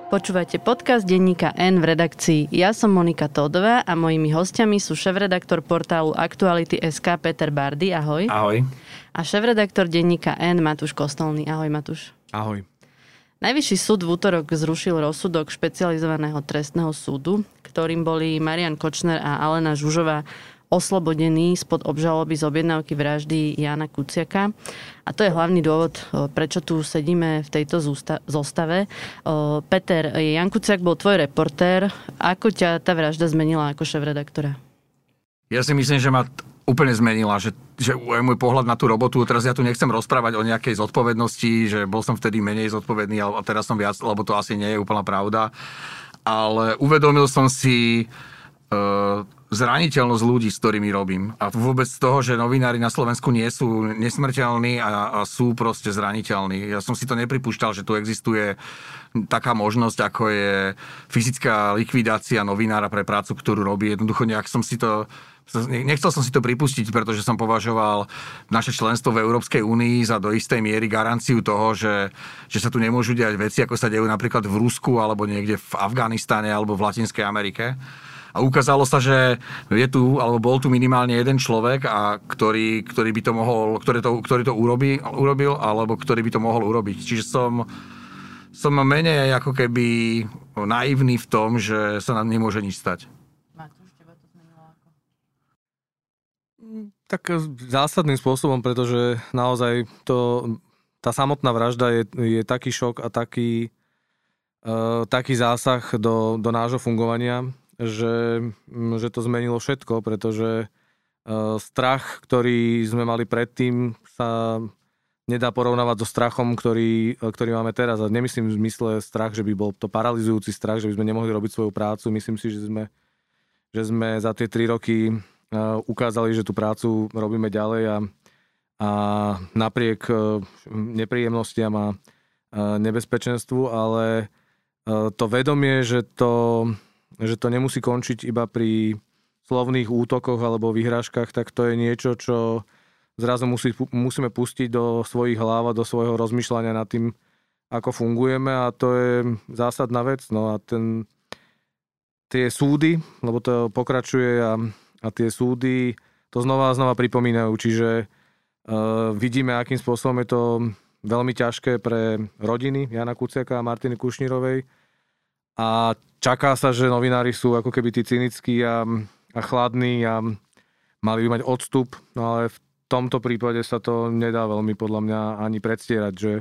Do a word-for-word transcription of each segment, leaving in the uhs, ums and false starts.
Počúvate podcast denníka N v redakcii. Ja som Monika Tódová a mojimi hostiami sú šéfredaktor portálu Aktuality bodka es ká Peter Bardy. Ahoj. Ahoj. A šéfredaktor denníka N Matúš Kostolný. Ahoj, Matúš. Ahoj. Najvyšší súd v útorok zrušil rozsudok špecializovaného trestného súdu, ktorým boli Marian Kočner a Alena Žužová oslobodení spod obžaloby z objednávky vraždy Jána Kuciaka. A to je hlavný dôvod, prečo tu sedíme v tejto zostave. Peter, Ján Kuciak bol tvoj reportér. Ako ťa tá vražda zmenila ako šéfredaktora? Ja si myslím, že ma úplne zmenila, že, že môj pohľad na tú robotu, teraz ja tu nechcem rozprávať o nejakej zodpovednosti, že bol som vtedy menej zodpovedný a teraz som viac, lebo to asi nie je úplná pravda. Ale uvedomil som si uh, zraniteľnosť ľudí, s ktorými robím. A vôbec z toho, že novinári na Slovensku nie sú nesmrteľní a, a sú proste zraniteľní. Ja som si to nepripúšťal, že tu existuje taká možnosť, ako je fyzická likvidácia novinára pre prácu, ktorú robí. Jednoducho nejak som si to... Nechcel som si to pripustiť, pretože som považoval naše členstvo v Európskej únii za do istej miery garanciu toho, že, že sa tu nemôžu diať veci, ako sa dejú napríklad v Rusku, alebo niekde v Afganistane, alebo v Latinskej Amerike. A ukázalo sa, že je tu, alebo bol tu minimálne jeden človek, a ktorý, ktorý by to mohol, ktorý to, ktorý to urobí, urobil, alebo ktorý by to mohol urobiť. Čiže som, som menej ako keby naivný v tom, že sa nám nemôže nič stať. Matúš, teba to zmenilo ako? Tak zásadným spôsobom, pretože naozaj to, tá samotná vražda je, je taký šok a taký, uh, taký zásah do, do nášho fungovania, Že, že to zmenilo všetko, pretože uh, strach, ktorý sme mali predtým, sa nedá porovnávať so strachom, ktorý, ktorý máme teraz. A nemyslím v zmysle strach, že by bol to paralizujúci strach, že by sme nemohli robiť svoju prácu. Myslím si, že sme, že sme za tie tri roky uh, ukázali, že tú prácu robíme ďalej a, a napriek uh, nepríjemnostiam a uh, nebezpečenstvu, ale uh, to vedomie, že to že to nemusí končiť iba pri slovných útokoch alebo vyhrážkach, tak to je niečo, čo zrazu musí, musíme pustiť do svojich hlav a do svojho rozmýšľania nad tým, ako fungujeme, a to je zásadná vec. No a ten, tie súdy, lebo to pokračuje a, a tie súdy to znova a znova pripomínajú, čiže uh, vidíme, akým spôsobom je to veľmi ťažké pre rodiny Jána Kuciaka a Martiny Kušnírovej. A čaká sa, že novinári sú ako keby tí cynickí a, a chladní a mali by mať odstup, no ale v tomto prípade sa to nedá veľmi podľa mňa ani predstierať, že,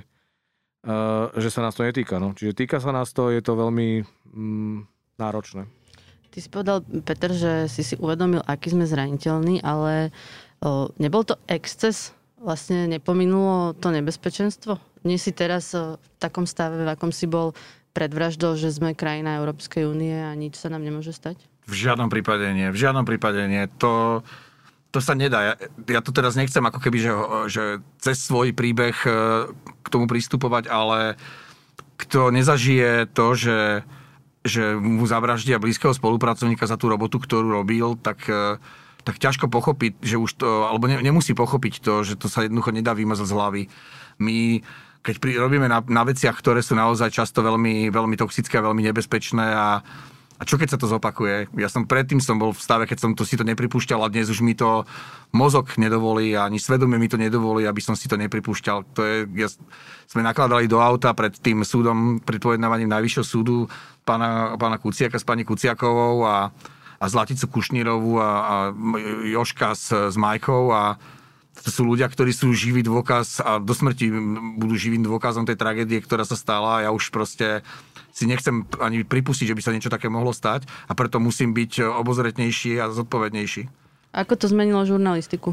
uh, že sa nás to netýka. No. Čiže týka sa nás to, je to veľmi mm, náročné. Ty si povedal, Peter, že si si uvedomil, aký sme zraniteľní, ale o, nebol to exces? Vlastne nepominulo to nebezpečenstvo? Nie si teraz o, v takom stave, v akom si bol pred vraždou, že sme krajina Európskej únie a nič sa nám nemôže stať? V žiadnom prípade nie. V žiadnom prípade nie. To, to sa nedá. Ja, ja tu teraz nechcem ako keby, že, že cez svoj príbeh k tomu pristupovať, ale kto nezažije to, že, že mu zavraždia blízkeho spolupracovníka za tú robotu, ktorú robil, tak, tak ťažko pochopiť, že už to, alebo ne, nemusí pochopiť to, že to sa jednoducho nedá vymazať z hlavy. My keď pri, robíme na, na veciach, ktoré sú naozaj často veľmi, veľmi toxické a veľmi nebezpečné a, a čo keď sa to zopakuje? Ja som predtým som bol v stave, keď som to, si to nepripúšťal, a dnes už mi to mozog nedovolí, ani svedomie mi to nedovolí, aby som si to nepripúšťal. To je, ja, sme nakladali do auta pred tým súdom, pred pojednávaním Najvyššieho súdu pána, pána Kuciaka s pani Kuciakovou a, a Zlaticu Kušnírovú a, a Jožka s, s Majkou, a to sú ľudia, ktorí sú živý dôkaz a do smrti budú živým dôkazom tej tragédie, ktorá sa stala, a ja už proste si nechcem ani pripustiť, že by sa niečo také mohlo stať, a preto musím byť obozretnejší a zodpovednejší. Ako to zmenilo žurnalistiku?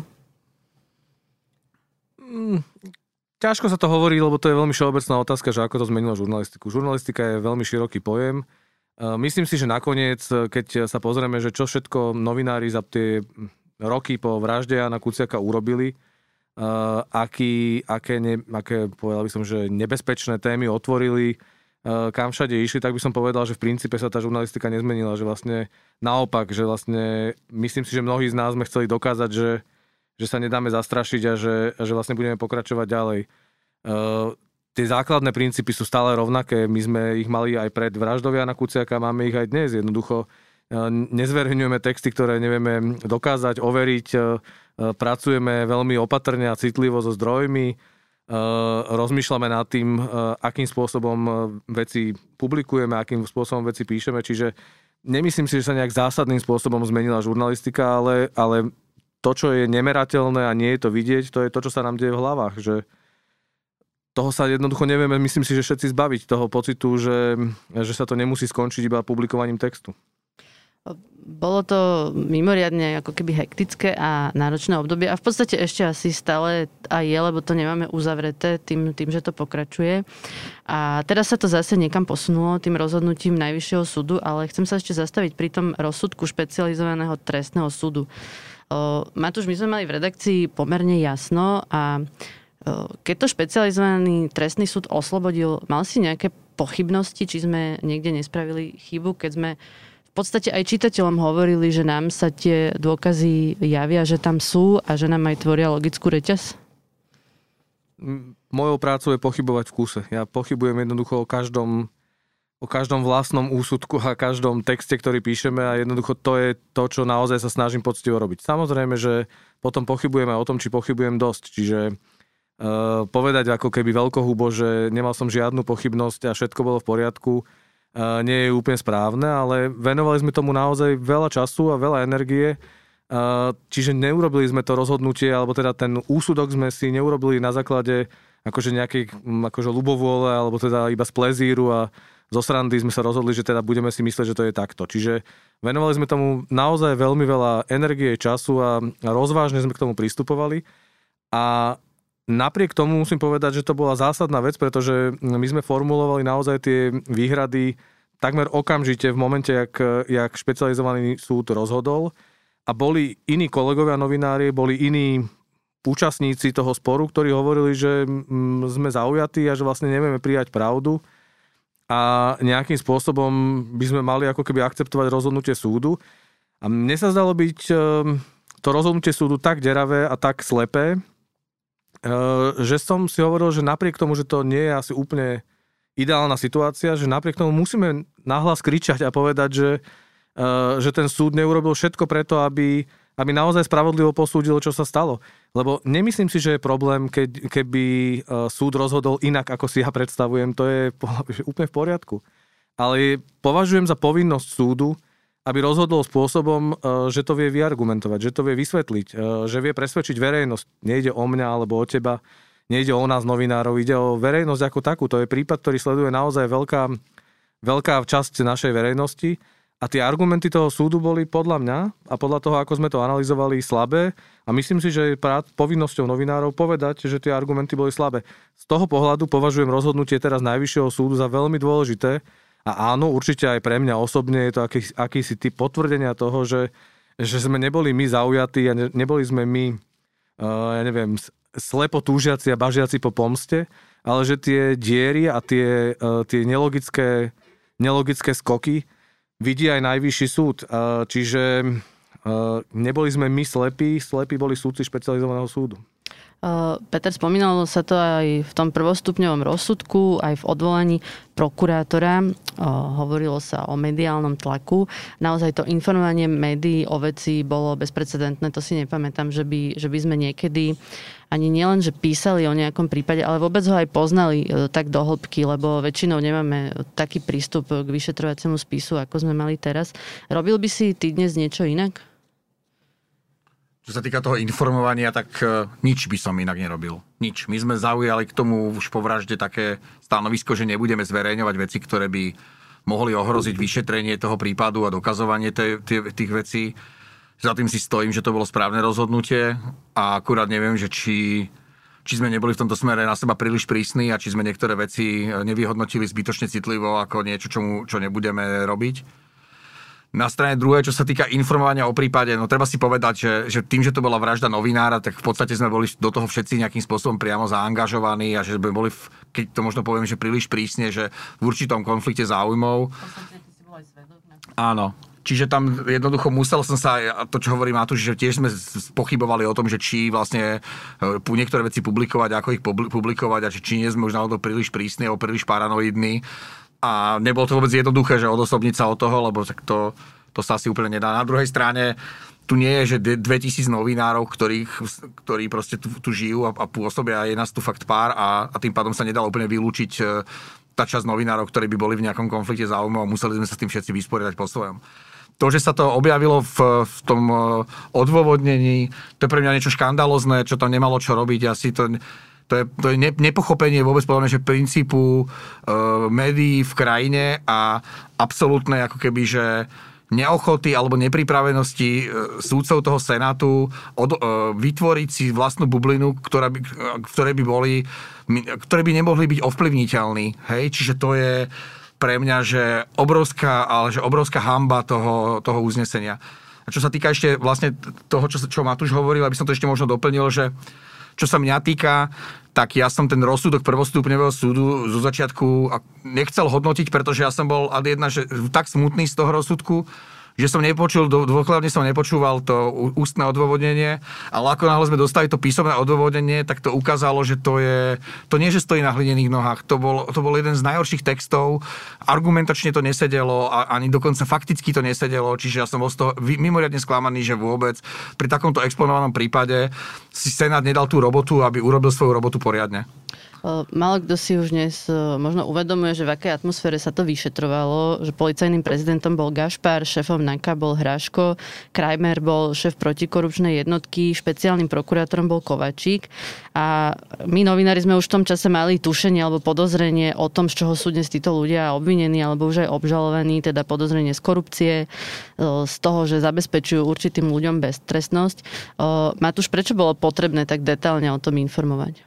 Mm, ťažko sa to hovorí, lebo to je veľmi všeobecná otázka, že ako to zmenilo žurnalistiku. Žurnalistika je veľmi široký pojem. Myslím si, že nakoniec, keď sa pozrieme, že čo všetko novinári za tie roky po vražde Jána Kuciaka urobili, uh, aký, aké, ne, aké, povedal by som, že nebezpečné témy otvorili, uh, kam všade išli, tak by som povedal, že v princípe sa tá žurnalistika nezmenila, že vlastne naopak, že vlastne myslím si, že mnohí z nás sme chceli dokázať, že, že sa nedáme zastrašiť a že, a že vlastne budeme pokračovať ďalej. Uh, tie základné princípy sú stále rovnaké. My sme ich mali aj pred vraždou Jana Kuciaka, máme ich aj dnes. Jednoducho nezverejňujeme texty, ktoré nevieme dokázať, overiť. Pracujeme veľmi opatrne a citlivo so zdrojmi. Rozmýšľame nad tým, akým spôsobom veci publikujeme, akým spôsobom veci píšeme. Čiže nemyslím si, že sa nejak zásadným spôsobom zmenila žurnalistika, ale, ale to, čo je nemerateľné a nie je to vidieť, to je to, čo sa nám deje v hlavách. Že toho sa jednoducho nevieme, myslím si, že všetci zbaviť toho pocitu, že, že sa to nemusí skončiť iba publikovaním textu. Bolo to mimoriadne ako keby hektické a náročné obdobie a v podstate ešte asi stále aj je, lebo to nemáme uzavreté tým, tým, že to pokračuje. A teraz sa to zase niekam posunulo tým rozhodnutím Najvyššieho súdu, ale chcem sa ešte zastaviť pri tom rozsudku špecializovaného trestného súdu. Matúš, my sme mali v redakcii pomerne jasno a keď to špecializovaný trestný súd oslobodil, mal si nejaké pochybnosti, či sme niekde nespravili chybu, keď sme v podstate aj čitateľom hovorili, že nám sa tie dôkazy javia, že tam sú a že nám aj tvoria logickú reťaz? Mojou prácou je pochybovať v kúse. Ja pochybujem jednoducho o každom, o každom vlastnom úsudku a každom texte, ktorý píšeme a jednoducho to je to, čo naozaj sa snažím poctivo robiť. Samozrejme, že potom pochybujem aj o tom, či pochybujem dosť. Čiže Uh, povedať ako keby veľkohubo, že nemal som žiadnu pochybnosť a všetko bolo v poriadku, uh, nie je úplne správne, ale venovali sme tomu naozaj veľa času a veľa energie, uh, čiže neurobili sme to rozhodnutie, alebo teda ten úsudok sme si neurobili na základe akože nejakej akože ľubovôle, alebo teda iba z plezíru a zo srandy sme sa rozhodli, že teda budeme si myslieť, že to je takto. Čiže venovali sme tomu naozaj veľmi veľa energie, času a, a rozvážne sme k tomu pristupovali a napriek tomu musím povedať, že to bola zásadná vec, pretože my sme formulovali naozaj tie výhrady takmer okamžite v momente, jak, jak špecializovaný súd rozhodol a boli iní kolegovia novinári, boli iní účastníci toho sporu, ktorí hovorili, že sme zaujatí a že vlastne nevieme prijať pravdu a nejakým spôsobom by sme mali ako keby akceptovať rozhodnutie súdu. A mne sa zdalo byť to rozhodnutie súdu tak deravé a tak slepé, že som si hovoril, že napriek tomu, že to nie je asi úplne ideálna situácia, že napriek tomu musíme nahlas kričať a povedať, že, že ten súd neurobil všetko preto, aby, aby naozaj spravodlivo posúdil, čo sa stalo. Lebo nemyslím si, že je problém, keď, keby súd rozhodol inak, ako si ja predstavujem. To je úplne v poriadku. Ale považujem za povinnosť súdu, aby rozhodol spôsobom, že to vie vyargumentovať, že to vie vysvetliť, že vie presvedčiť verejnosť. Nejde o mňa alebo o teba, nejde o nás novinárov, ide o verejnosť ako takú. To je prípad, ktorý sleduje naozaj veľká, veľká časť našej verejnosti a tie argumenty toho súdu boli podľa mňa a podľa toho, ako sme to analyzovali, slabé a myslím si, že je povinnosťou novinárov povedať, že tie argumenty boli slabé. Z toho pohľadu považujem rozhodnutie teraz Najvyššieho súdu za veľmi dôležité. A áno, určite aj pre mňa osobne je to aký, akýsi typ potvrdenia toho, že, že sme neboli my zaujatí a ne, neboli sme my, uh, ja neviem, slepo túžiaci a bažiaci po pomste, ale že tie diery a tie, uh, tie nelogické, nelogické skoky vidí aj Najvyšší súd. Uh, čiže uh, neboli sme my slepí, slepí boli súdci špecializovaného súdu. Peter, spomínalo sa to aj v tom prvostupňovom rozsudku, aj v odvolaní prokurátora. Hovorilo sa o mediálnom tlaku. Naozaj to informovanie médií o veci bolo bezprecedentné. To si nepamätám, že by, že by sme niekedy ani nielen, že písali o nejakom prípade, ale vôbec ho aj poznali tak do hĺbky, lebo väčšinou nemáme taký prístup k vyšetrovaciemu spisu, ako sme mali teraz. Robil by si ty dnes niečo inak? Čo sa týka toho informovania, tak nič by som inak nerobil. Nič. My sme zaujali k tomu už po vražde také stanovisko, že nebudeme zverejňovať veci, ktoré by mohli ohroziť vyšetrenie toho prípadu a dokazovanie tej, tých vecí. Za tým si stojím, že to bolo správne rozhodnutie a akurát neviem, že či, či sme neboli v tomto smere na seba príliš prísni a či sme niektoré veci nevyhodnotili zbytočne citlivo ako niečo, čomu, čo nebudeme robiť. Na strane druhej, čo sa týka informovania o prípade, no treba si povedať, že, že tým, že to bola vražda novinára, tak v podstate sme boli do toho všetci nejakým spôsobom priamo zaangažovaní a že sme boli, v, keď to možno poviem, že príliš prísne, že v určitom konflikte záujmov. Áno. Čiže tam jednoducho musel som sa, a to čo hovorí Matúš, že tiež sme pochybovali o tom, že či vlastne niektoré veci publikovať, ako ich publikovať a či nie sme už náhodou príliš prísni alebo príliš paranoidní. A nebolo to vôbec jednoduché, že odosobniť sa od toho, lebo tak to, to sa asi úplne nedá. Na druhej strane tu nie je, že dvetisíc novinárov, ktorých, ktorí proste tu, tu žijú a, a pôsobia, je nás tu fakt pár a, a tým pádom sa nedalo úplne vylúčiť tá časť novinárov, ktorí by boli v nejakom konflikte záujmov a museli sme sa s tým všetci vysporiadať po svojom. To, že sa to objavilo v, v tom odôvodnení, to je pre mňa niečo škandalozné, čo tam nemalo čo robiť. Asi to, to je, to je nepochopenie vôbec podľa mňa, že princípu e, médií v krajine a absolútnej ako keby, že neochoty alebo nepripravenosti e, súdcov toho Senátu od, e, vytvoriť si vlastnú bublinu, ktorá by, ktoré by boli, ktoré by nemohli byť ovplyvniteľní. Hej? Čiže to je pre mňa, že obrovská, ale že obrovská hanba toho, toho uznesenia. A čo sa týka ešte vlastne toho, čo, čo Matúš hovoril, aby som to ešte možno doplnil, že čo sa mňa týka, tak ja som ten rozsudok prvostupňového súdu zo začiatku nechcel hodnotiť, pretože ja som bol ad jedna, že tak smutný z toho rozsudku, že som nepočul, dôkladne som nepočúval to ústne odôvodnenie, ale ako náhle sme dostali to písomné odôvodnenie, tak to ukázalo, že to je, to nie, že stojí na hlinených nohách, to bol, to bol jeden z najhorších textov, argumentačne to nesedelo a ani dokonca fakticky to nesedelo, čiže ja som bol z toho mimoriadne sklamaný, že vôbec pri takomto exponovanom prípade si Senát nedal tú robotu, aby urobil svoju robotu poriadne. Málo kto si už dnes možno uvedomuje, že v akej atmosfére sa to vyšetrovalo, že policajným prezidentom bol Gašpar, šéfom NAKA bol Hráško, Krajmer bol šéf protikorupčnej jednotky, špeciálnym prokurátorom bol Kovačík a my novinári sme už v tom čase mali tušenie alebo podozrenie o tom, z čoho sú dnes títo ľudia obvinení alebo už aj obžalovaní, teda podozrenie z korupcie, z toho, že zabezpečujú určitým ľuďom beztrestnosť. Matúš, prečo bolo potrebné tak detailne o tom informovať?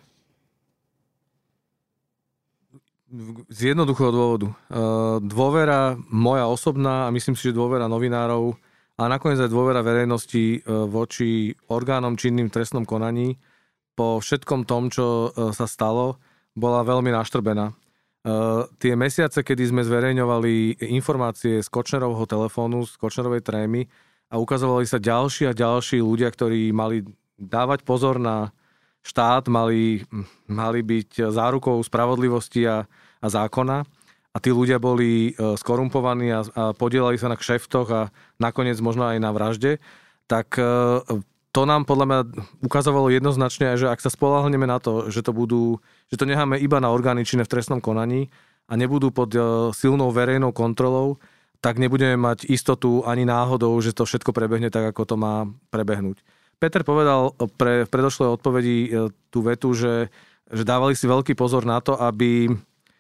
Z jednoduchého dôvodu. Dôvera moja osobná a myslím si, že dôvera novinárov a nakoniec aj dôvera verejnosti voči orgánom činným v trestnom konaní po všetkom tom, čo sa stalo, bola veľmi naštrbená. Tie mesiace, kedy sme zverejňovali informácie z Kočnerovho telefónu, z Kočnerovej trémy a ukazovali sa ďalší a ďalší ľudia, ktorí mali dávať pozor na štát, mali, mali byť zárukou spravodlivosti a, a zákona a tí ľudia boli skorumpovaní a, a podielali sa na kšeftoch a nakoniec možno aj na vražde, tak to nám podľa mňa ukazovalo jednoznačne, že ak sa spoľahneme na to, že to budú, že to necháme iba na orgány činné v trestnom konaní a nebudú pod silnou verejnou kontrolou, tak nebudeme mať istotu ani náhodou, že to všetko prebehne tak, ako to má prebehnúť. Peter povedal pre, v predošlej odpovedi tú vetu, že, že dávali si veľký pozor na to, aby,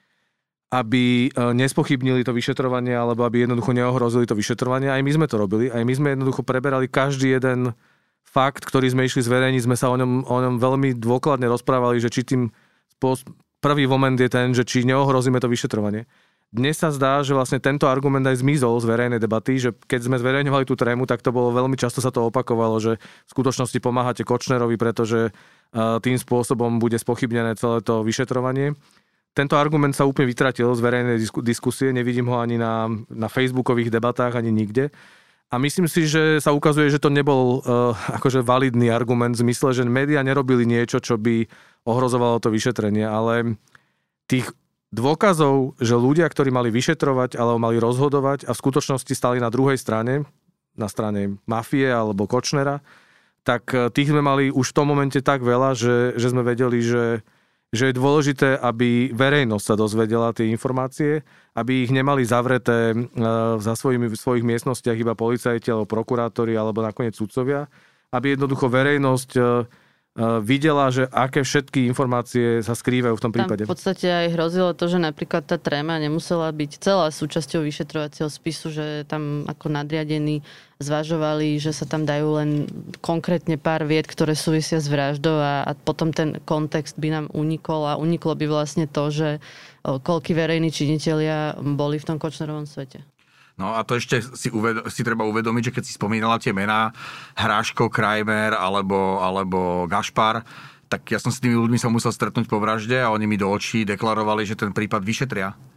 aby nespochybnili to vyšetrovanie alebo aby jednoducho neohrozili to vyšetrovanie. Aj my sme to robili. Aj my sme jednoducho preberali každý jeden fakt, ktorý sme išli zverejniť. Sme sa o ňom, o ňom veľmi dôkladne rozprávali, že či tým prvý moment je ten, že či neohrozíme to vyšetrovanie. Dnes sa zdá, že vlastne tento argument aj zmizol z verejnej debaty, že keď sme zverejňovali tú trému, tak to bolo veľmi často sa to opakovalo, že v skutočnosti pomáhate Kočnerovi, pretože tým spôsobom bude spochybnené celé to vyšetrovanie. Tento argument sa úplne vytratil z verejnej diskusie, nevidím ho ani na, na facebookových debatách, ani nikde. A myslím si, že sa ukazuje, že to nebol uh, akože validný argument v zmysle, že médiá nerobili niečo, čo by ohrozovalo to vyšetrenie, ale tých dôkazov, že ľudia, ktorí mali vyšetrovať alebo mali rozhodovať a v skutočnosti stali na druhej strane, na strane mafie alebo Kočnera, tak tých sme mali už v tom momente tak veľa, že, že sme vedeli, že, že je dôležité, aby verejnosť sa dozvedela tie informácie, aby ich nemali zavreté za svojimi, v svojich miestnostiach iba policajti alebo prokurátori alebo nakoniec sudcovia, aby jednoducho verejnosť videla, že aké všetky informácie sa skrývajú v tom prípade. Tam v podstate aj hrozilo to, že napríklad tá tréma nemusela byť celá súčasťou vyšetrovacieho spisu, že tam ako nadriadení zvažovali, že sa tam dajú len konkrétne pár vied, ktoré súvisia s vraždou a, a potom ten kontext by nám unikol a uniklo by vlastne to, že koľkí verejní činitelia boli v tom Kočnerovom svete. No a to ešte si, uved- si treba uvedomiť, že keď si spomínala tie mená Hráško, Krajmer alebo, alebo Gašpar, tak ja som s tými ľuďmi sa musel stretnúť po vražde a oni mi do očí deklarovali, že ten prípad vyšetria.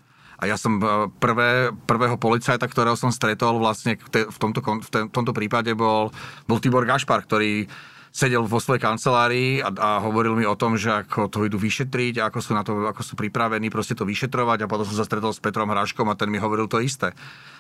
A ja som prvé, prvého policajta, ktorého som stretol vlastne v tomto, v tomto prípade bol, bol Tibor Gašpar, ktorý sedel vo svojej kancelárii a, a hovoril mi o tom, že ako to idú vyšetriť a ako sú na to, ako sú pripravení proste to vyšetrovať a potom som sa stretol s Petrom Hráškom a ten mi hovoril to isté.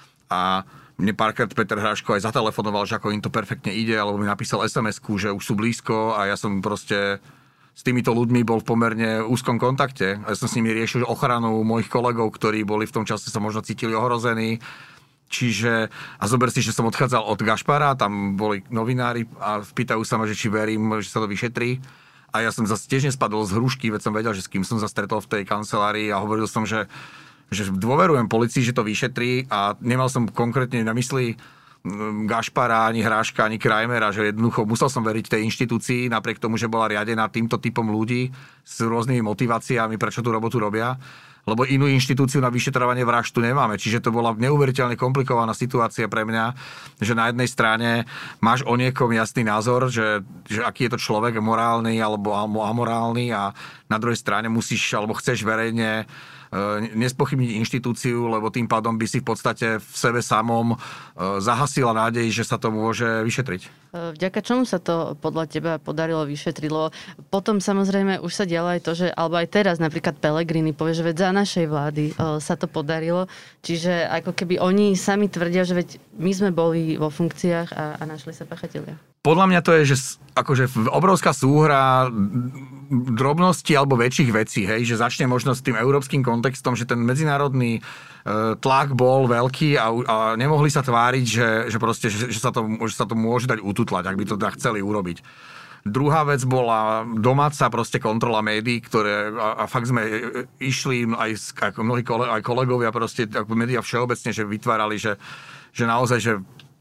A mne párkrát Peter Hráško aj zatelefonoval, že ako im to perfektne ide, alebo mi napísal es em esku, že už sú blízko a ja som proste s týmito ľuďmi bol v pomerne úzkom kontakte. Ja som s nimi riešil ochranu mojich kolegov, ktorí boli v tom čase sa možno cítili ohrození. Čiže, a zober si, že som odchádzal od Gašpara, tam boli novinári a pýtajú sa ma, že či verím, že sa to vyšetrí. A ja som zase tiež nespadol z hrušky, veď som vedel, že s kým som sa stretol v tej kancelárii a hovoril som, že, že dôverujem policii, že to vyšetrí a nemal som konkrétne na mysli Gašpara, ani Hráška, ani Krajmera, že jednoducho musel som veriť tej inštitúcii, napriek tomu, že bola riadená týmto typom ľudí s rôznymi motiváciami, prečo tú robotu robia, lebo inú inštitúciu na vyšetrovanie vražd tu nemáme. Čiže to bola neuveriteľne komplikovaná situácia pre mňa, že na jednej strane máš o niekom jasný názor, že, že aký je to človek, morálny alebo amorálny, a na druhej strane musíš alebo chceš verejne nespochybniť inštitúciu, lebo tým pádom by si v podstate v sebe samom zahasila nádej, že sa to môže vyšetriť. Vďaka čomu sa to podľa teba podarilo vyšetriť? Potom samozrejme už sa dialo aj to, že, alebo aj teraz napríklad Pellegrini povie, že veď za našej vlády sa to podarilo. Čiže ako keby oni sami tvrdia, že veď my sme boli vo funkciách a, a našli sa pachatelia. Podľa mňa to je, že akože obrovská súhra drobnosti alebo väčších vecí, hej, že začne možno s tým európskym kontextom, že ten medzinárodný e, tlak bol veľký a, a nemohli sa tváriť, že, že proste, že, že, sa to, že sa to môže dať ututlať, ak by to teda chceli urobiť. Druhá vec bola domáca proste kontrola médií, ktoré, a, a fakt sme išli aj, ako mnohí kole, aj kolegovia proste, ako médiá všeobecne, že vytvárali, že, že naozaj, že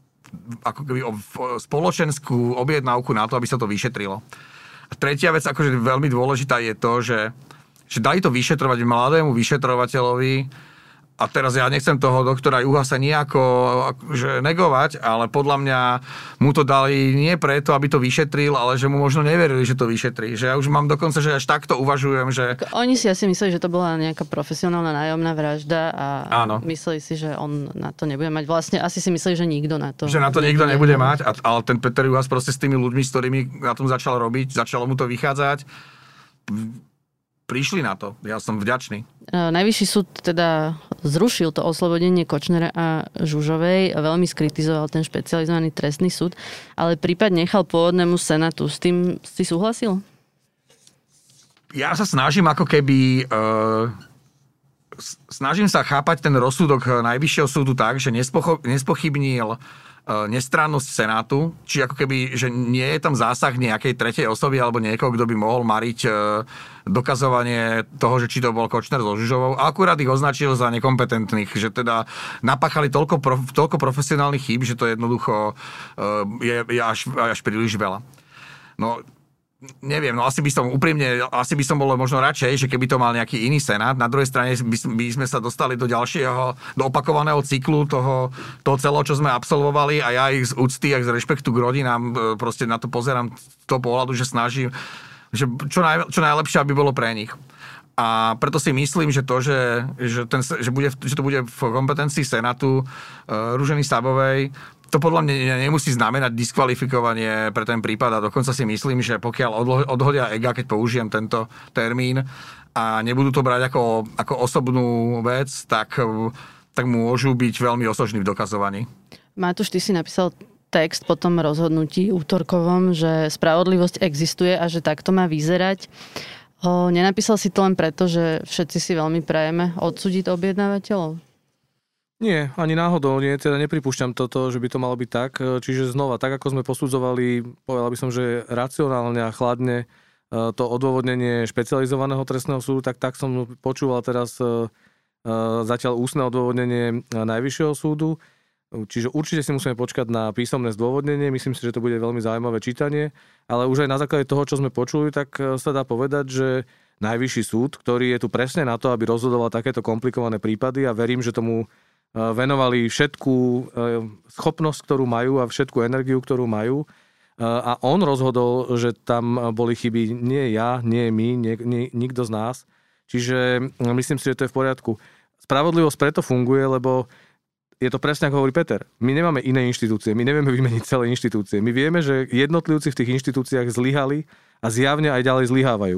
ako keby spoločenskú objednávku na to, aby sa to vyšetrilo. A tretia vec, akože veľmi dôležitá, je to, že, že dali to vyšetrovať mladému vyšetrovateľovi. A teraz ja nechcem toho doktora Juhasa nejako že negovať, ale podľa mňa mu to dali nie preto, aby to vyšetril, ale že mu možno neverili, že to vyšetrí. Že ja už mám dokonca, že až takto uvažujem, že... Oni si asi mysleli, že to bola nejaká profesionálna nájomná vražda a áno. Mysleli si, že on na to nebude mať. Vlastne asi si mysleli, že nikto na to... Že na to nikto nebude mať, ale ten Peter Juhas proste s tými ľuďmi, s ktorými na tom začal robiť, začalo mu to vychádzať, prišli na to. Ja som vďačný. Najvyšší súd teda zrušil to oslobodenie Kočnera a Žužovej, veľmi skritizoval ten špecializovaný trestný súd, ale prípad nechal pôvodnému senátu. S tým si súhlasil? Ja sa snažím ako keby... Uh, snažím sa chápať ten rozsudok Najvyššieho súdu tak, že nespocho- nespochybnil nestrannosť Senátu, či ako keby, že nie je tam zásah nejakej tretej osoby alebo niekoho, kto by mohol mariť dokazovanie toho, že či to bol Kočner so Žužovou. A akurát ich označil za nekompetentných, že teda napáchali toľko, prof, toľko profesionálnych chýb, že to jednoducho je, je až, až príliš veľa. No, neviem, no asi by som úprimne, asi by som bol možno radšej, že keby to mal nejaký iný senát. Na druhej strane by, by sme sa dostali do ďalšieho, do opakovaného cyklu toho, toho celého, čo sme absolvovali, a ja ich z úcty a z rešpektu k rodinám proste na to pozerám z toho pohľadu, že snažím, že čo, naj, čo najlepšie, aby bolo pre nich. A preto si myslím, že to, že, že, ten, že, bude, že to bude v kompetencii Senátu uh, Ruženy Sabovej, to podľa mňa nemusí znamenať diskvalifikovanie pre ten prípad, a dokonca si myslím, že pokiaľ odhodia ega, keď použijem tento termín, a nebudú to brať ako, ako osobnú vec, tak, tak môžu byť veľmi osožní v dokazovaní. Matúš, ty si napísal text po tom rozhodnutí útorkovom, že spravodlivosť existuje a že takto má vyzerať. O, nenapísal si to len preto, že všetci si veľmi prajeme odsúdiť objednávateľov? Nie, ani náhodou nie, teda nepripúšťam toto, že by to malo byť tak. Čiže znova, tak ako sme posudzovali, povedal by som, že racionálne a chladne to odôvodnenie špecializovaného trestného súdu, tak tak som počúval teraz zatiaľ ústne odôvodnenie Najvyššieho súdu. Čiže určite si musíme počkať na písomné zdôvodnenie. Myslím si, že to bude veľmi zaujímavé čítanie, ale už aj na základe toho, čo sme počuli, tak sa dá povedať, že Najvyšší súd, ktorý je tu presne na to, aby rozhodoval takéto komplikované prípady, a verím, že tomu venovali všetku schopnosť, ktorú majú, a všetku energiu, ktorú majú. A on rozhodol, že tam boli chyby nie ja, nie my, nie, nie, nikto z nás. Čiže myslím si, že to je v poriadku. spravodlivosť preto funguje, lebo je to presne ako hovorí Peter. My nemáme iné inštitúcie, my nevieme vymeniť celé inštitúcie. My vieme, že jednotlivci v tých inštitúciách zlyhali a zjavne aj ďalej zlyhávajú.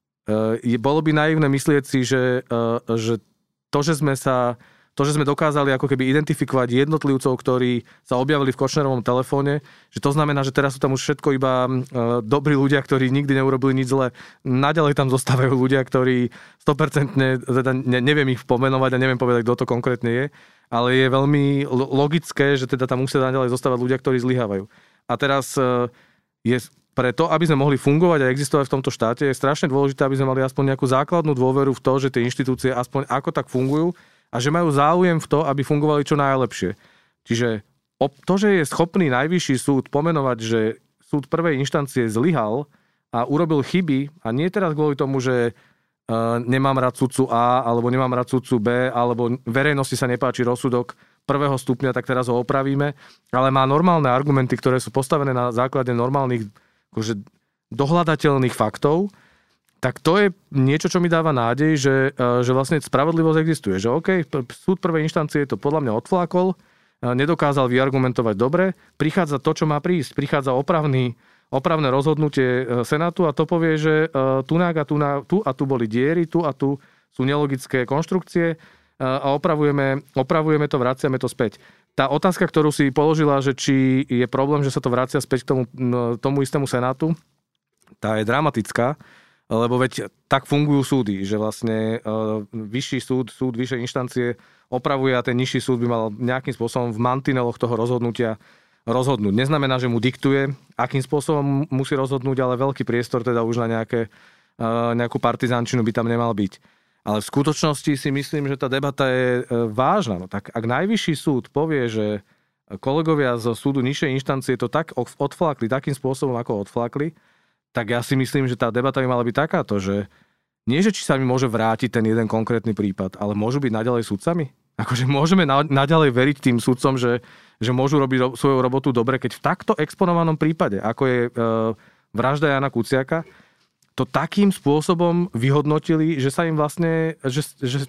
E, bolo by naivné myslieť si, že, e, že to, že sme sa To, že sme dokázali ako keby identifikovať jednotlivcov, ktorí sa objavili v Kočnerovom telefóne, že to znamená, že teraz sú tam už všetko iba e, dobrí ľudia, ktorí nikdy neurobili nič zlé. Naďalej tam zostávajú ľudia, ktorí sto percent, teda ne, neviem ich pomenovať a neviem povedať, kto to konkrétne je, ale je veľmi logické, že teda tam musia naďalej zostávať ľudia, ktorí zlyhávajú. A teraz e, je preto, aby sme mohli fungovať a existovať v tomto štáte, je strašne dôležité, aby sme mali aspoň nejakú základnú dôveru v to, že tie inštitúcie aspoň ako tak fungujú, a že majú záujem v to, aby fungovali čo najlepšie. Čiže to, že je schopný najvyšší súd pomenovať, že súd prvej inštancie zlyhal a urobil chyby, a nie teraz kvôli tomu, že uh, nemám rád sudcu A, alebo nemám rád sudcu B, alebo verejnosti sa nepáči rozsudok prvého stupňa, tak teraz ho opravíme, ale má normálne argumenty, ktoré sú postavené na základe normálnych, akože dohľadateľných faktov, tak to je niečo, čo mi dáva nádej, že, že vlastne spravodlivosť existuje. Že OK, súd prvej inštancie to podľa mňa odflákol, nedokázal vyargumentovať dobre, prichádza to, čo má prísť. Prichádza opravný, opravné rozhodnutie Senátu a to povie, že tu a tu, tu a tu boli diery, tu a tu sú nelogické konštrukcie a opravujeme, opravujeme to, vraciame to späť. Tá otázka, ktorú si položila, že či je problém, že sa to vracia späť k tomu, tomu istému Senátu, tá je dramatická. Lebo veď tak fungujú súdy, že vlastne uh, vyšší súd, súd vyššej inštancie opravuje a ten nižší súd by mal nejakým spôsobom v mantineloch toho rozhodnutia rozhodnúť. Neznamená, že mu diktuje, akým spôsobom musí rozhodnúť, ale veľký priestor teda už na nejaké, uh, nejakú partizánčinu by tam nemal byť. Ale v skutočnosti si myslím, že tá debata je uh, vážna. No tak ak najvyšší súd povie, že kolegovia zo súdu nižšej inštancie to tak odflákli, takým spôsobom, ako odflákli, tak ja si myslím, že tá debata by mala byť takáto, že nie, že či sa mi môže vrátiť ten jeden konkrétny prípad, ale môžu byť naďalej sudcami? Akože môžeme naďalej veriť tým sudcom, že, že môžu robiť ro- svoju robotu dobre, keď v takto exponovanom prípade, ako je e, vražda Jana Kuciaka, to takým spôsobom vyhodnotili, že sa im vlastne, že, že,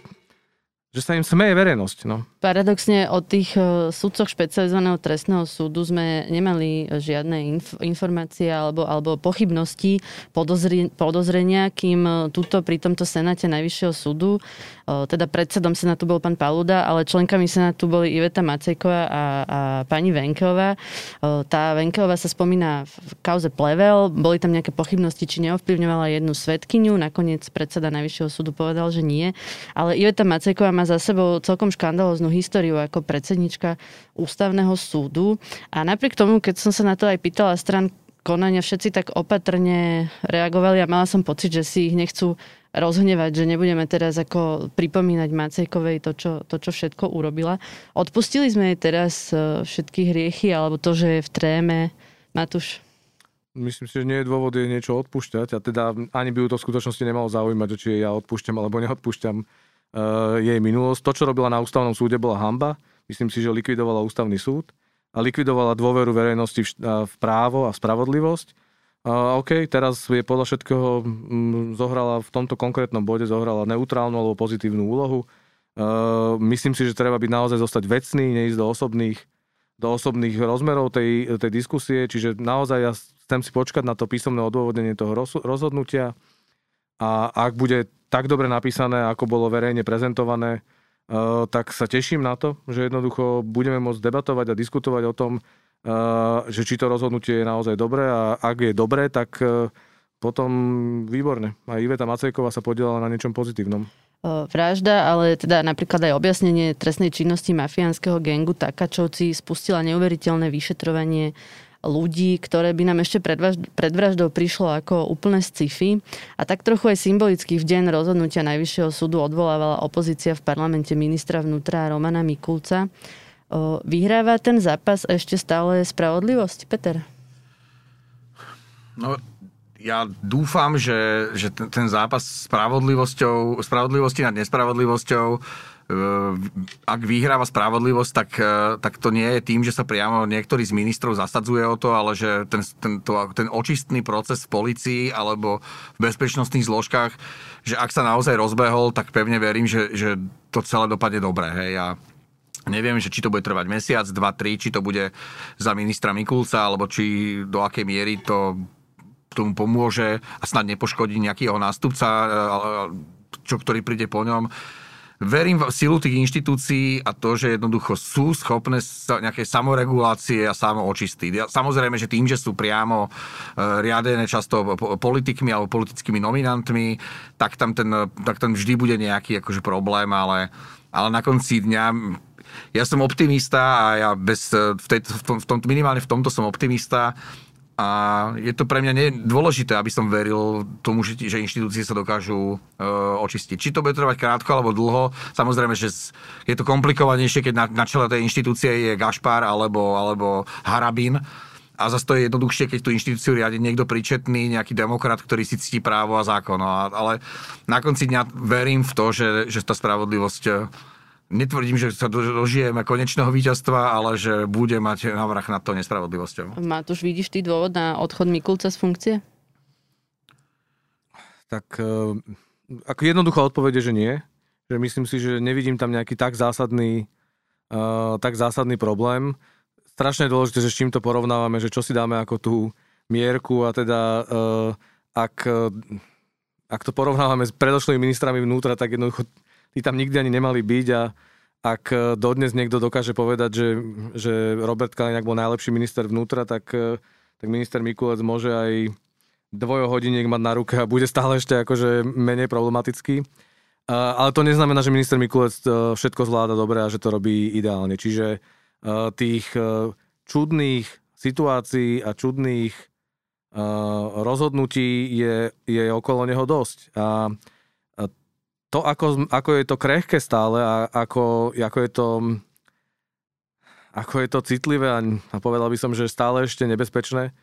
že sa im smeje verejnosť. No. Paradoxne od tých sudcoch špecializovaného trestného súdu sme nemali žiadne inf- informácie alebo, alebo pochybnosti, podozri- podozrenia, kým tuto pri tomto senáte Najvyššieho súdu, teda predsedom senátu bol pán Paluda, ale členkami senátu boli Iveta Macejková a, a pani Venkeová. Tá Venkeová sa spomína v kauze Plevel, boli tam nejaké pochybnosti, či neovplyvňovala jednu svedkyňu, nakoniec predseda Najvyššieho súdu povedal, že nie, ale Iveta Macejková má za sebou celkom škandalóznu históriu ako predsednička Ústavného súdu. A napriek tomu, keď som sa na to aj pýtala strán konania, všetci tak opatrne reagovali a mala som pocit, že si ich nechcú rozhnevať, že nebudeme teraz ako pripomínať Macejkovej to čo, to, čo všetko urobila. Odpustili sme jej teraz všetky hriechy, alebo to, že je v tréme. Matúš? Myslím si, že nie je dôvod jej niečo odpúšťať a teda ani by ju to v skutočnosti nemalo zaujímať, či ja odpúšťam alebo neodpúšťam jej minulosť. To, čo robila na ústavnom súde, bola hanba. Myslím si, že likvidovala ústavný súd a likvidovala dôveru verejnosti v právo a spravodlivosť. A OK, teraz je podľa všetkého zohrala v tomto konkrétnom bode zohrala neutrálnu alebo pozitívnu úlohu. Myslím si, že treba byť naozaj zostať vecný, neísť do osobných, do osobných rozmerov tej, tej diskusie, čiže naozaj ja chcem si počkať na to písomné odôvodnenie toho rozhodnutia a ak bude tak dobre napísané, ako bolo verejne prezentované, uh, tak sa teším na to, že jednoducho budeme môcť debatovať a diskutovať o tom, uh, že či to rozhodnutie je naozaj dobré a ak je dobré, tak uh, potom výborné. A Iveta Macejková sa podielala na niečom pozitívnom. Vražda, ale teda napríklad aj objasnenie trestnej činnosti mafiánskeho gangu Takačovci spustila neuveriteľné vyšetrovanie ľudí, ktoré by nám ešte pred, pred vraždou prišlo ako úplne sci-fi. A tak trochu aj symbolicky v deň rozhodnutia Najvyššieho súdu odvolávala opozícia v parlamente ministra vnútra Romana Mikulca. Vyhráva ten zápas ešte stále spravodlivosť, Peter? No, ja dúfam, že, že ten, ten zápas s spravodlivosťou, spravodlivosti nad nespravodlivosťou, ak vyhráva spravodlivosť, tak, tak to nie je tým, že sa priamo niektorý z ministrov zasadzuje o to, ale že ten, ten, to, ten očistný proces v polícii alebo v bezpečnostných zložkách, že ak sa naozaj rozbehol, tak pevne verím, že, že to celé dopadne dobre. Hej. Ja neviem, že či to bude trvať mesiac, dva, tri, či to bude za ministra Mikulca, alebo či do akej miery to tomu pomôže a snad nepoškodí nejaký jeho nástupca, čo, ktorý príde po ňom. Verím v silu tých inštitúcií a to, že jednoducho sú schopné nejaké samoregulácie a samoočistí. Samozrejme, že tým, že sú priamo riadené často politikmi alebo politickými nominantmi, tak tam ten, tak tam vždy bude nejaký akože problém, ale, ale na konci dňa ja som optimista a ja bez, v, tej, v, tom, v tom, minimálne v tomto som optimista. A je to pre mňa nie dôležité, aby som veril tomu, že, že inštitúcie sa dokážu e, očistiť. Či to bude trvať krátko alebo dlho, samozrejme, že je to komplikovanejšie, keď na, na čele tej inštitúcie je Gašpar alebo, alebo Harabín. A zase to je jednoduchšie, keď tú inštitúciu riadi niekto príčetný, nejaký demokrat, ktorý si ctí právo a zákon. No, ale na konci dňa verím v to, že, že tá spravodlivosť... Netvrdím, že sa dožijeme konečného víťazstva, ale že bude mať navrach nad to nespravodlivosťou. Matúš, vidíš ty dôvod na odchod Mikulca z funkcie? Tak ako jednoduchá odpoveď je, že nie. Že myslím si, že nevidím tam nejaký tak zásadný, uh, tak zásadný problém. Strašne dôležité, že s čím to porovnávame, že čo si dáme ako tú mierku a teda uh, ak, uh, ak to porovnávame s predošlými ministrami vnútra, tak jednoducho tí tam nikdy ani nemali byť a ak dodnes niekto dokáže povedať, že, že Robert Kaliňák bol najlepší minister vnútra, tak, tak minister Mikulec môže aj dvojohodiniek mať na ruke a bude stále ešte akože menej problematický. Ale to neznamená, že minister Mikulec všetko zvláda dobre a že to robí ideálne. Čiže tých čudných situácií a čudných rozhodnutí je, je okolo neho dosť. A to, ako, ako je to krehké stále a ako, ako, je to, ako je to citlivé a, a povedal by som, že stále ešte nebezpečné,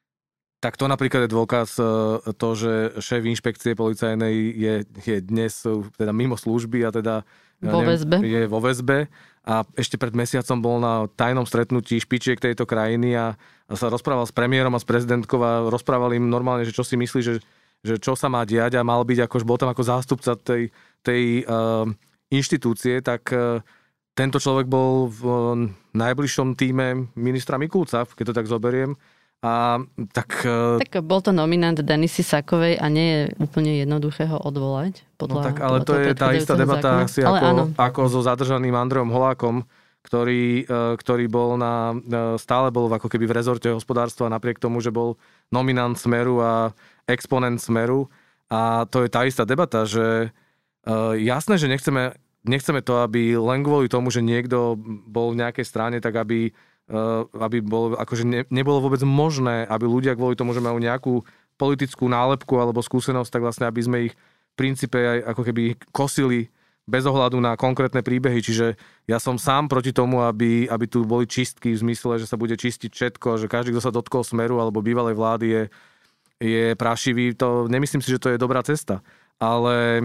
tak to napríklad je dôkaz to, že šéf inšpekcie policajnej je, je dnes teda mimo služby a teda vo väzbe. je vo väzbe a ešte pred mesiacom bol na tajnom stretnutí špičiek tejto krajiny a, a sa rozprával s premiérom a s prezidentkou a rozprával im normálne, že čo si myslí, že že čo sa má diať a mal byť, akož bol tam ako zástupca tej, tej uh, inštitúcie, tak uh, tento človek bol v uh, najbližšom týme ministra Mikulca, keď to tak zoberiem. A, tak, uh, tak bol to nominant Denisy Sakovej a nie je úplne jednoduché ho odvolať. Podľa, no tak, ale to je tá istá debata asi ako, ako so zadržaným Andrejom Holákom, ktorý, uh, ktorý bol na, uh, stále bol ako keby v rezorte hospodárstva napriek tomu, že bol nominant Smeru a exponent Smeru a to je tá istá debata, že uh, jasné, že nechceme, nechceme to, aby len kvôli tomu, že niekto bol v nejakej strane, tak aby, uh, aby bol, akože ne, nebolo vôbec možné, aby ľudia kvôli tomu, že majú nejakú politickú nálepku alebo skúsenosť, tak vlastne aby sme ich v princípe aj ako keby kosili bez ohľadu na konkrétne príbehy. Čiže ja som sám proti tomu, aby, aby tu boli čistky v zmysle, že sa bude čistiť všetko, že každý, kto sa dotkol Smeru alebo bývalej vlády je je prašivý, to nemyslím si, že to je dobrá cesta. Ale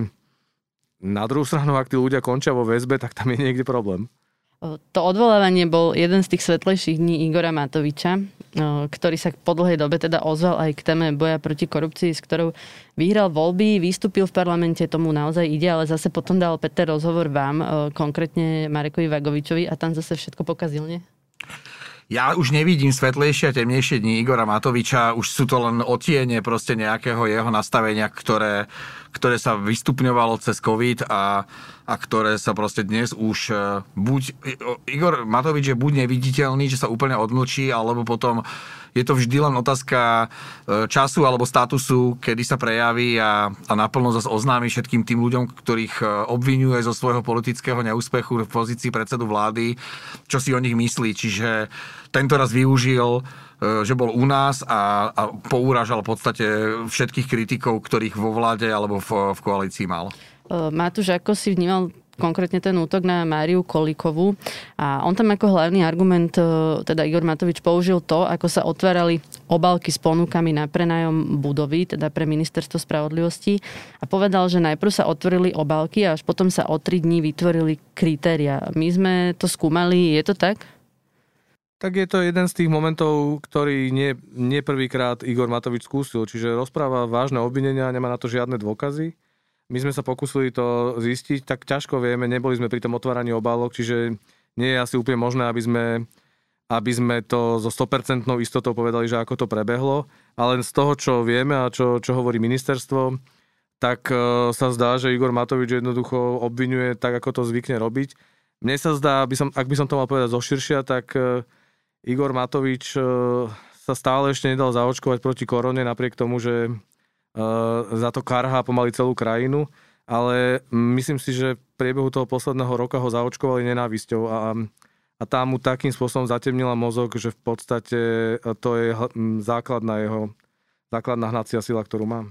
na druhú stranu, ak tí ľudia končia vo väzbe, tak tam je niekde problém. To odvolávanie bol jeden z tých svetlejších dní Igora Matoviča, ktorý sa po dlhej dobe teda ozval aj k téme boja proti korupcii, s ktorou vyhral voľby, vystúpil v parlamente, tomu naozaj ide, ale zase potom dal Peter rozhovor vám, konkrétne Marekovi Vagovičovi a tam zase všetko pokazil, nie? Ja už nevidím svetlejšie a temnejšie dni Igora Matoviča, už sú to len otiene proste nejakého jeho nastavenia, ktoré, ktoré sa vystupňovalo cez COVID a, a ktoré sa proste dnes už buď... Igor Matovič je buď neviditeľný, že sa úplne odmlčí, alebo potom je to vždy len otázka času alebo statusu, kedy sa prejaví a, a naplno zase oznámi všetkým tým ľuďom, ktorých obviňuje zo svojho politického neúspechu v pozícii predsedu vlády, čo si o nich myslí. Čiže tento raz využil, že bol u nás a, a poúražal v podstate všetkých kritikov, ktorých vo vláde alebo v, v koalícii mal. Matúš, ako si vnímal konkrétne ten útok na Máriu Kolíkovú. A on tam ako hlavný argument, teda Igor Matovič použil to, ako sa otvárali obálky s ponukami na prenájom budovy, teda pre ministerstvo spravodlivosti. A povedal, že najprv sa otvorili obálky a až potom sa o tri dní vytvorili kritéria. My sme to skúmali, je to tak? Tak je to jeden z tých momentov, ktorý nie, nie prvýkrát Igor Matovič skúsil. Čiže rozpráva vážne obvinenia, nemá na to žiadne dôkazy. My sme sa pokúsili to zistiť, tak ťažko vieme, neboli sme pri tom otváraní obálok, čiže nie je asi úplne možné, aby sme, aby sme to so sto percent istotou povedali, že ako to prebehlo. Ale z toho, čo vieme a čo, čo hovorí ministerstvo, tak sa zdá, že Igor Matovič jednoducho obviňuje tak, ako to zvykne robiť. Mne sa zdá, aby som, ak by som to mal povedať zoširšia, tak Igor Matovič sa stále ešte nedal zaočkovať proti korone, napriek tomu, že za to karhá pomaly celú krajinu, ale myslím si, že v priebehu toho posledného roka ho zaočkovali nenávisťou a, a tá mu takým spôsobom zatemnila mozog, že v podstate to je základná jeho, základná hnacia sila, ktorú má.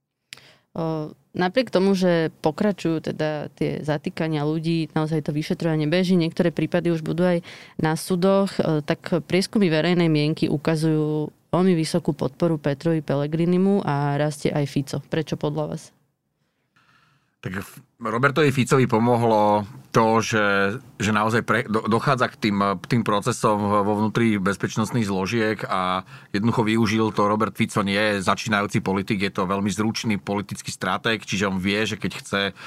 Napriek tomu, že pokračujú teda tie zatýkania ľudí, naozaj to vyšetrovanie beží, niektoré prípady už budú aj na súdoch, tak prieskumy verejnej mienky ukazujú veľmi vysokú podporu Petrovi Pellegrinimu a rastie aj Fico. Prečo podľa vás? Tak Robertovi Ficovi pomohlo to, že, že naozaj pre, do, dochádza k tým, tým procesom vo vnútri bezpečnostných zložiek a jednoducho využil to. Robert Fico nie je začínajúci politik, je to veľmi zručný politický stratég, čiže on vie, že keď chce e,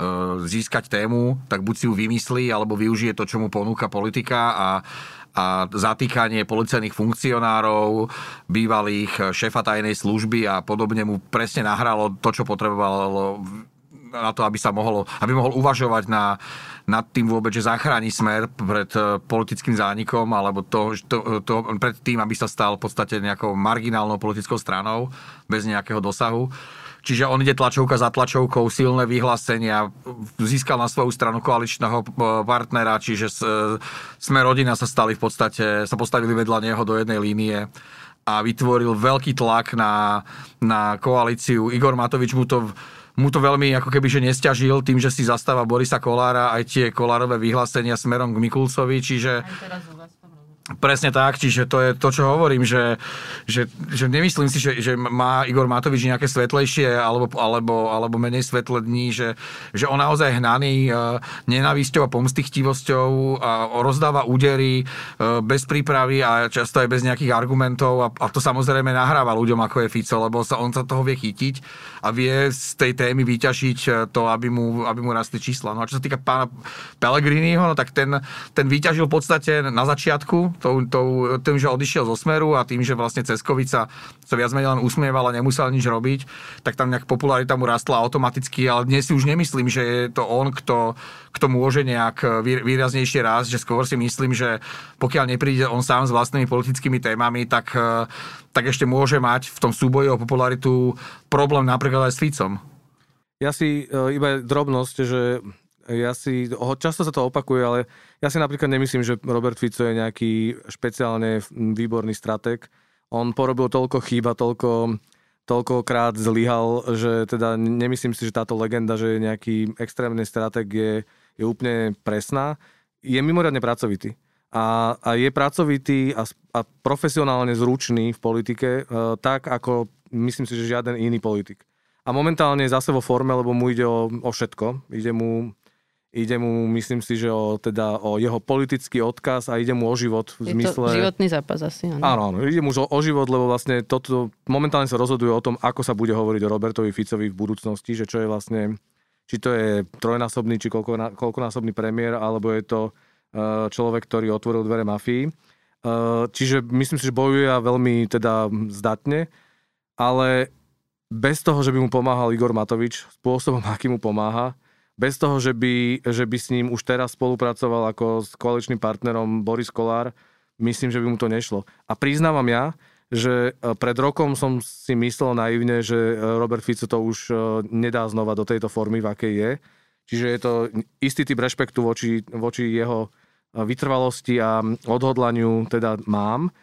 získať tému, tak buď si ju vymyslí, alebo využije to, čo mu ponúka politika a a zatýkanie policajných funkcionárov, bývalých šéfa tajnej služby a podobne mu presne nahralo to, čo potrebovalo na to, aby sa mohol, aby mohol uvažovať na, nad tým vôbec, že zachráni Smer pred politickým zánikom, alebo to, to, to, pred tým, aby sa stal v podstate nejakou marginálnou politickou stranou bez nejakého dosahu. Čiže on ide tlačovka za tlačovkou, silné vyhlásenia, získal na svoju stranu koaličného partnera, čiže Smer rodina sa stali v podstate, sa postavili vedľa neho do jednej línie a vytvoril veľký tlak na, na koalíciu. Igor Matovič mu to, mu to veľmi ako keby že nesťažil tým, že si zastáva Borisa Kollára aj tie Kollárove vyhlásenia smerom k Mikulcovi, čiže... Aj teraz u vás. Presne tak, čiže to je to, čo hovorím, že, že, že nemyslím si, že, že má Igor Matovič nejaké svetlejšie alebo, alebo, alebo menej svetlé dní, že, že on naozaj hnaný uh, nenávisťou a pomstichtivosťou a rozdáva údery uh, bez prípravy a často aj bez nejakých argumentov a, a to samozrejme nahráva ľuďom, ako je Fico, lebo sa, on sa toho vie chytiť a vie z tej témy vyťažiť to, aby mu, aby mu rastli čísla. No a čo sa týka pána Pellegriniho, no tak ten, ten vyťažil v podstate na začiatku Tou, tou, tým, že odišiel zo Smeru a tým, že vlastne Ceskovica sa viac menej len usmieval a nemusel nič robiť, tak tam nejak popularita mu rastla automaticky, ale dnes si už nemyslím, že je to on, kto, kto môže nejak výraznejšie rásť, že skôr si myslím, že pokiaľ nepríde on sám s vlastnými politickými témami, tak, tak ešte môže mať v tom súboji o popularitu problém napríklad aj s Ficom. Ja si iba drobnosť, že ja si, často sa to opakuje, ale ja si napríklad nemyslím, že Robert Fico je nejaký špeciálne výborný stratég. On porobil toľko chýb a toľko, toľkokrát zlyhal, že teda nemyslím si, že táto legenda, že je nejaký extrémny stratég je, je úplne presná. Je mimoriadne pracovitý. A, a je pracovitý a, a profesionálne zručný v politike, e, tak ako myslím si, že žiaden iný politik. A momentálne je zase vo forme, lebo mu ide o, o všetko. Ide mu... Ide mu, myslím si, že o, teda, o jeho politický odkaz a ide mu o život v zmysle... Je to životný zápas asi, áno. Áno, áno, ide mu o, o život, lebo vlastne toto momentálne sa rozhoduje o tom, ako sa bude hovoriť o Robertovi Ficovi v budúcnosti, že čo je vlastne, či to je trojnásobný, či koľko, koľkonásobný premiér, alebo je to uh, človek, ktorý otvoril dvere mafii. Uh, čiže myslím si, že bojuje a veľmi teda zdatne, ale bez toho, že by mu pomáhal Igor Matovič, spôsobom, aký mu pomáha, bez toho, že by, že by s ním už teraz spolupracoval ako s koaličným partnerom Boris Kollár, myslím, že by mu to nešlo. A priznávam ja, že pred rokom som si myslel naivne, že Robert Fico to už nedá znova do tejto formy, v akej je. Čiže je to istý typ rešpektu voči, voči jeho vytrvalosti a odhodlaniu teda mám.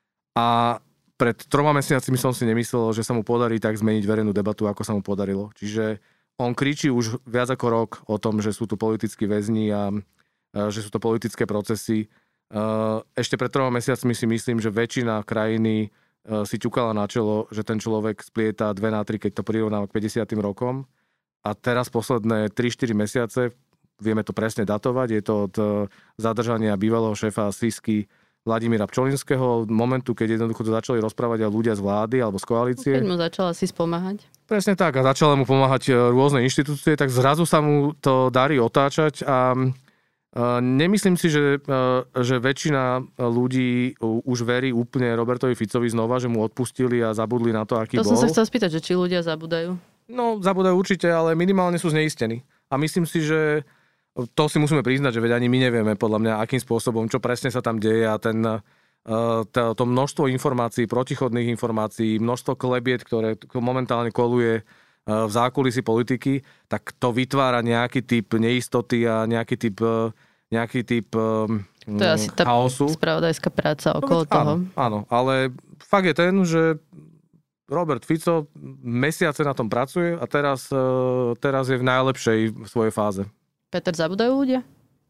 A pred troma mesiacmi som si nemyslel, že sa mu podarí tak zmeniť verejnú debatu, ako sa mu podarilo. Čiže on kričí už viac ako rok o tom, že sú tu politickí väzni a že sú to politické procesy. Ešte pred troma mesiacmi si myslím, že väčšina krajiny si ťukala na čelo, že ten človek splieta dve na tri, keď to prirovnáva k päťdesiatym rokom. A teraz posledné tri štyri mesiace, vieme to presne datovať, je to od zadržania bývalého šéfa SIS-ky Vladimíra Pčolinského, od momentu, keď jednoducho to začali rozprávať aj ľudia z vlády alebo z koalície. Keď mu začala SIS pomáhať. Presne tak, a začala mu pomáhať rôzne inštitúcie, tak zrazu sa mu to darí otáčať a nemyslím si, že, že väčšina ľudí už verí úplne Robertovi Ficovi znova, že mu odpustili a zabudli na to, aký to bol. To som sa chcel spýtať, že či ľudia zabudajú. No, zabudajú určite, ale minimálne sú zneistení. A myslím si, že to si musíme priznať, že veď ani my nevieme podľa mňa, akým spôsobom, čo presne sa tam deje a ten, to, to množstvo informácií, protichodných informácií, množstvo klebiet, ktoré momentálne koluje v zákulisí politiky, tak to vytvára nejaký typ neistoty a nejaký typ, nejaký typ to je asi tá chaosu. Spravodajská práca okolo no, toho. Áno, áno, ale fakt je ten, že Robert Fico mesiace na tom pracuje a teraz, teraz je v najlepšej svojej fáze. Peter, zabudajú ľudia?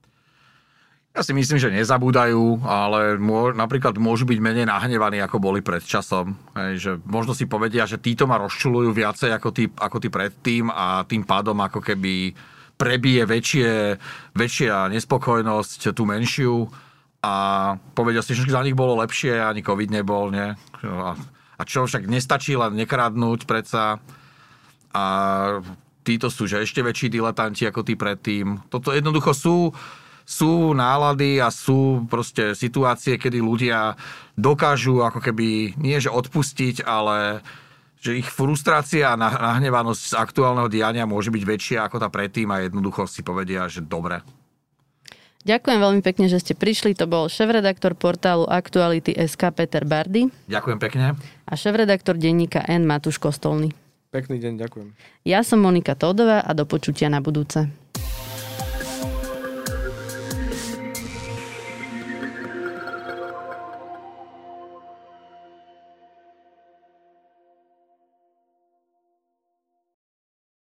Ja si myslím, že nezabúdajú, ale môž, napríklad môžu byť menej nahnevaní, ako boli pred časom. Hej, že možno si povedia, že títo ma rozčulujú viacej ako tí, ako tí predtým a tým pádom ako keby prebije väčšie, väčšia nespokojnosť, tú menšiu a povedia si, že za nich bolo lepšie, ani COVID nebol, nie? A čo, však nestačí len nekradnúť predsa a títo sú že ešte väčší diletanti ako tí predtým. Toto jednoducho sú Sú nálady a sú proste situácie, kedy ľudia dokážu ako keby, nie že odpustiť, ale že ich frustrácia a nahnevanosť z aktuálneho diania môže byť väčšia ako tá predtým a jednoducho si povedia, že dobre. Ďakujem veľmi pekne, že ste prišli. To bol šéfredaktor portálu Aktuality bodka es ká Peter Bardy. Ďakujem pekne. A šéfredaktor denníka N Matúš Kostolný. Pekný deň, ďakujem. Ja som Monika Tódová a do počutia na budúce.